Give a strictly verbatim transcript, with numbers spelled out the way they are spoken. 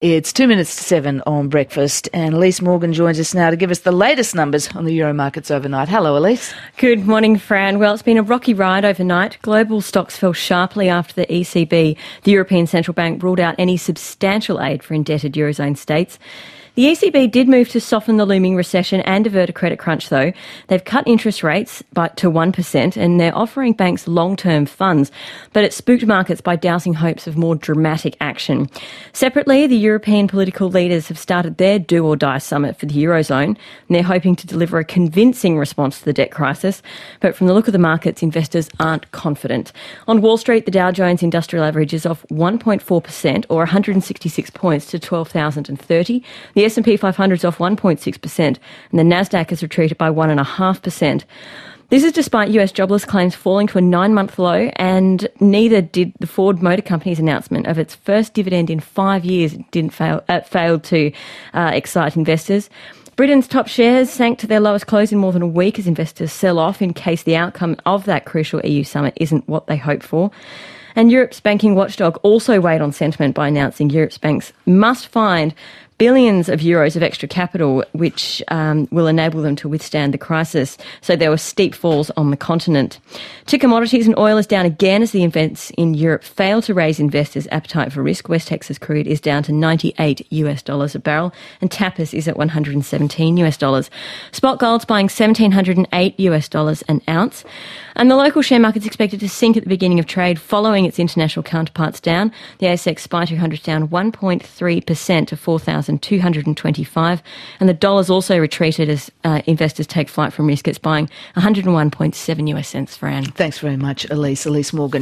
It's two minutes to seven on breakfast, and Elise Morgan joins us now to give us the latest numbers on the Euro markets overnight. Hello, Elise. Good morning, Fran. Well, it's been a rocky ride overnight. Global stocks fell sharply after the E C B, the European Central Bank, ruled out any substantial aid for indebted Eurozone states. The E C B did move to soften the looming recession and avert a credit crunch, though. They've cut interest rates by, to one percent, and they're offering banks long-term funds, but it spooked markets by dousing hopes of more dramatic action. Separately, the European political leaders have started their do-or-die summit for the Eurozone, and they're hoping to deliver a convincing response to the debt crisis. But from the look of the markets, investors aren't confident. On Wall Street, the Dow Jones Industrial Average is off one point four percent, or one hundred sixty-six points, to twelve thousand thirty. The S and P five hundred is off one point six percent, and the Nasdaq has retreated by one point five percent. This is despite U S jobless claims falling to a nine-month low, and neither did the Ford Motor Company's announcement of its first dividend in five years. It didn't fail, uh, failed to uh, excite investors. Britain's top shares sank to their lowest close in more than a week as investors sell off in case the outcome of that crucial E U summit isn't what they hoped for. And Europe's banking watchdog also weighed on sentiment by announcing Europe's banks must find billions of euros of extra capital, which um, will enable them to withstand the crisis. So there were steep falls on the continent. To commodities, and oil is down again as the events in Europe fail to raise investors' appetite for risk. West Texas crude is down to ninety-eight US dollars a barrel, and Tapas is at one hundred seventeen US dollars. Spot gold's buying one thousand seven hundred eight US dollars an ounce. And the local share market's expected to sink at the beginning of trade following its international counterparts down. The A S X S P Y two hundred is down one point three percent to four thousand two hundred twenty-five, and the dollar's also retreated as uh, investors take flight from risk. It's buying one hundred one point seven US cents for Anne. Thanks very much, Elise. Elise Morgan.